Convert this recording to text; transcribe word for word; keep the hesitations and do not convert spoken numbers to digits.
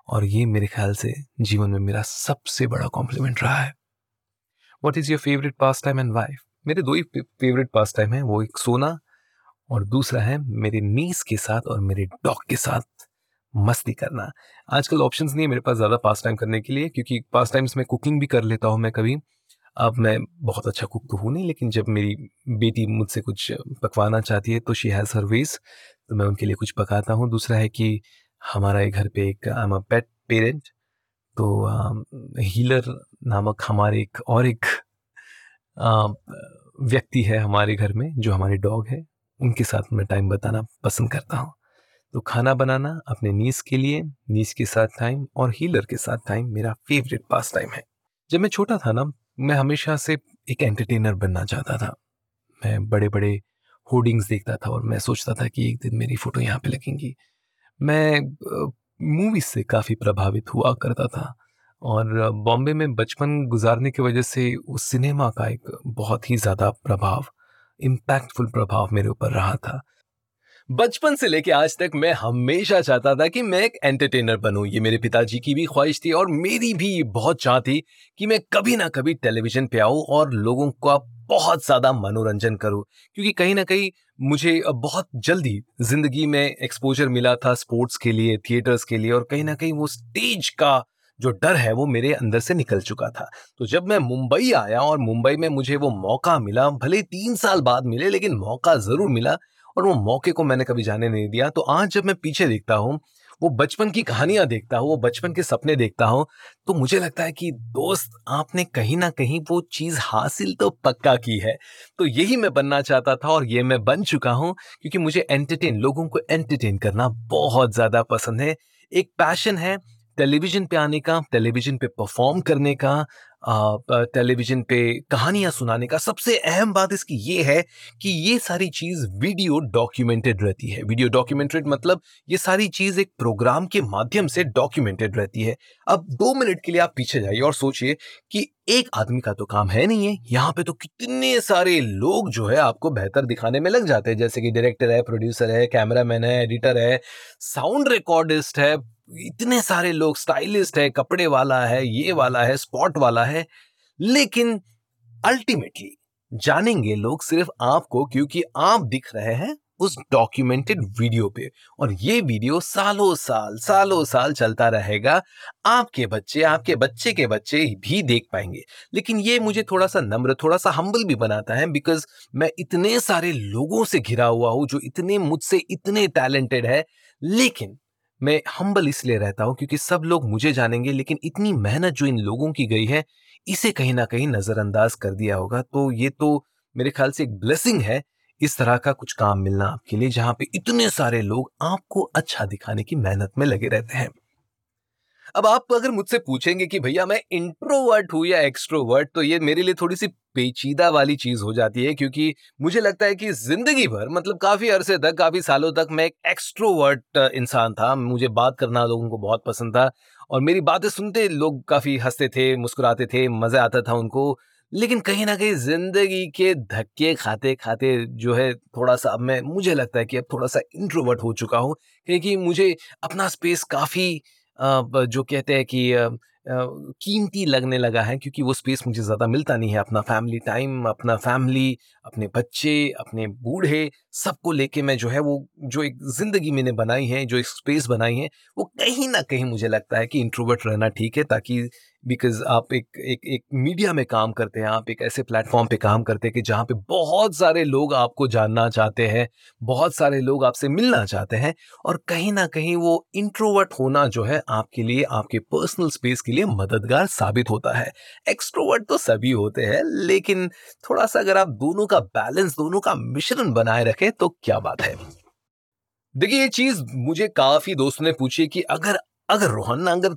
और ये मेरे ख्याल से जीवन में मेरा सबसे बड़ा कॉम्प्लीमेंट रहा है। What is your favourite pastime and why? मेरे दो ही फेवरेट पास टाइम है, वो एक सोना और दूसरा है मेरे नीस के साथ और मेरे डॉग के साथ मस्ती करना। आजकल ऑप्शंस नहीं है मेरे पास ज़्यादा पास टाइम करने के लिए, क्योंकि पास टाइम्स में कुकिंग भी कर लेता हूँ मैं कभी। अब मैं बहुत अच्छा कुक तो हूँ नहीं, लेकिन जब मेरी बेटी मुझसे कुछ पकवाना चाहती है तो शी हैज़ हर वेज़, तो मैं उनके लिए कुछ पकाता हूँ। दूसरा है कि हमारा एक घर पे एक I am a pet parent, तो अ, हीलर नामक हमारे एक और एक अ, व्यक्ति है हमारे घर में जो हमारे डॉग है, उनके साथ मैं टाइम बिताना पसंद करता हूँ। तो खाना बनाना अपने नीस के लिए, नीस के साथ टाइम और हीलर के साथ टाइम मेरा फेवरेट पास टाइम है। जब मैं छोटा था ना, मैं हमेशा से एक एंटरटेनर बनना चाहता था। मैं बड़े-बड़े होर्डिंग्स देखता था और मैं सोचता था कि एक दिन मेरी फ़ोटो यहाँ पे लगेंगी। मैं अ, मूवीज़ से काफ़ी प्रभावित हुआ करता था और अ, बॉम्बे में बचपन गुज़ारने की वजह से उस सिनेमा का एक बहुत ही ज़्यादा प्रभाव, इम्पैक्टफुल प्रभाव मेरे ऊपर रहा था। बचपन से लेके आज तक मैं हमेशा चाहता था कि मैं एक एंटरटेनर बनूं। ये मेरे पिताजी की भी ख्वाहिश थी और मेरी भी बहुत चाह थी कि मैं कभी ना कभी टेलीविजन पे आऊं और लोगों का बहुत ज़्यादा मनोरंजन करूं, क्योंकि कहीं ना कहीं मुझे बहुत जल्दी जिंदगी में एक्सपोजर मिला था स्पोर्ट्स के लिए, थिएटर्स के लिए, और कहीं ना कहीं वो स्टेज का जो डर है वो मेरे अंदर से निकल चुका था। तो जब मैं मुंबई आया और मुंबई में मुझे वो मौका मिला, भले तीन साल बाद मिले लेकिन मौका ज़रूर मिला, और वो मौके को मैंने कभी जाने नहीं दिया। तो आज जब मैं पीछे देखता हूँ, वो बचपन की कहानियाँ देखता हूँ, वो बचपन के सपने देखता हूँ, तो मुझे लगता है कि दोस्त आपने कहीं न कहीं वो चीज़ हासिल तो पक्का की है। तो यही मैं बनना चाहता था और ये मैं बन चुका हूँ, क्योंकि मुझे एंटरटेन लोगों को एंटरटेन करना बहुत ज़्यादा पसंद है। एक पैशन है टेलीविज़न पे आने का, टेलीविज़न पे परफ़ॉर्म करने का, अ, प टेलीविज़न पे कहानियाँ सुनाने का। सबसे अहम बात इसकी ये है कि ये सारी चीज़ वीडियो डॉक्यूमेंटेड रहती है। वीडियो डॉक्यूमेंटेड मतलब ये सारी चीज़ एक प्रोग्राम के माध्यम से डॉक्यूमेंटेड रहती है। अब दो मिनट के लिए आप पीछे जाइए और सोचिए कि एक आदमी का तो काम है नहीं है, यहाँ पे तो कितने सारे लोग जो है आपको बेहतर दिखाने में लग जाते हैं, जैसे कि डायरेक्टर है, प्रोड्यूसर है, कैमरामैन है, एडिटर है, साउंड रिकॉर्डिस्ट है, इतने सारे लोग, स्टाइलिस्ट है, कपड़े वाला है, ये वाला है, स्पॉट वाला है। लेकिन अल्टीमेटली जानेंगे लोग सिर्फ आपको, क्योंकि आप दिख रहे हैं उस डॉक्यूमेंटेड वीडियो पे, और ये वीडियो सालों साल सालों साल चलता रहेगा। आपके बच्चे, आपके बच्चे के बच्चे भी देख पाएंगे। लेकिन ये मुझे थोड़ा सा नम्र, थोड़ा सा हम्बल भी बनाता है, बिकॉज मैं इतने सारे लोगों से घिरा हुआ हूं जो इतने मुझसे इतने टैलेंटेड है। लेकिन मैं हम्बल इसलिए रहता हूं क्योंकि सब लोग मुझे जानेंगे, लेकिन इतनी मेहनत जो इन लोगों की गई है, इसे कहीं ना कहीं नजरअंदाज कर दिया होगा। तो ये तो मेरे ख्याल से एक ब्लेसिंग है, इस तरह का कुछ काम मिलना आपके लिए, जहां पे इतने सारे लोग आपको अच्छा दिखाने की मेहनत में लगे रहते हैं। अब आप अगर मुझसे पूछेंगे कि भैया मैं इंट्रोवर्ट हूं या एक्सट्रोवर्ट, तो ये मेरे लिए थोड़ी सी पेचीदा वाली चीज हो जाती है, क्योंकि मुझे लगता है कि जिंदगी भर, मतलब काफी अरसे तक, काफी सालों तक मैं एक एक्सट्रोवर्ट इंसान था। मुझे बात करना लोगों को बहुत पसंद था और मेरी बातें सुनते लोग काफी हंसते थे, मुस्कुराते थे, मजा आता था उनको। लेकिन कहीं ना कहीं जिंदगी के धक्के खाते खाते जो है, थोड़ा सा अब मैं, मुझे लगता है कि अब थोड़ा सा इंट्रोवर्ट हो चुका हूँ, क्योंकि मुझे अपना स्पेस काफी अ, ब जो कहते हैं कि अ अ, कीमती लगने लगा है, क्योंकि वो स्पेस मुझे ज़्यादा मिलता नहीं है। अपना फैमिली टाइम, अपना फैमिली, अपने बच्चे, अपने बूढ़े, सबको लेके मैं जो है वो जो एक ज़िंदगी मैंने बनाई है, जो एक स्पेस बनाई है, वो कहीं न कहीं मुझे लगता है कि इंट्रोवर्ट रहना ठीक है, ताकि बिकॉज़ आप एक एक एक मीडिया में काम करते हैं, आप एक ऐसे प्लेटफ़ॉर्म पे काम करते हैं कि जहाँ पे बहुत सारे लोग आपको जानना चाहते हैं, बहुत सारे लोग आपसे मिलना चाहते हैं, और कहीं न कहीं वो इंट्रोवर्ट होना जो है आपके लिए, आपके पर्सनल स्पेस के लिए मददगार साबित होता है। एक्सट्रोवर्ट तो सभी होते हैं, लेकिन थोड़ा-सा अगर आप दोनों का बैलेंस, दोनों का मिश्रण बनाए रखें तो क्या बात है। देखिए, ये चीज़ मुझे काफ़ी दोस्तों ने पूछी कि अगर अगर रोहन, अगर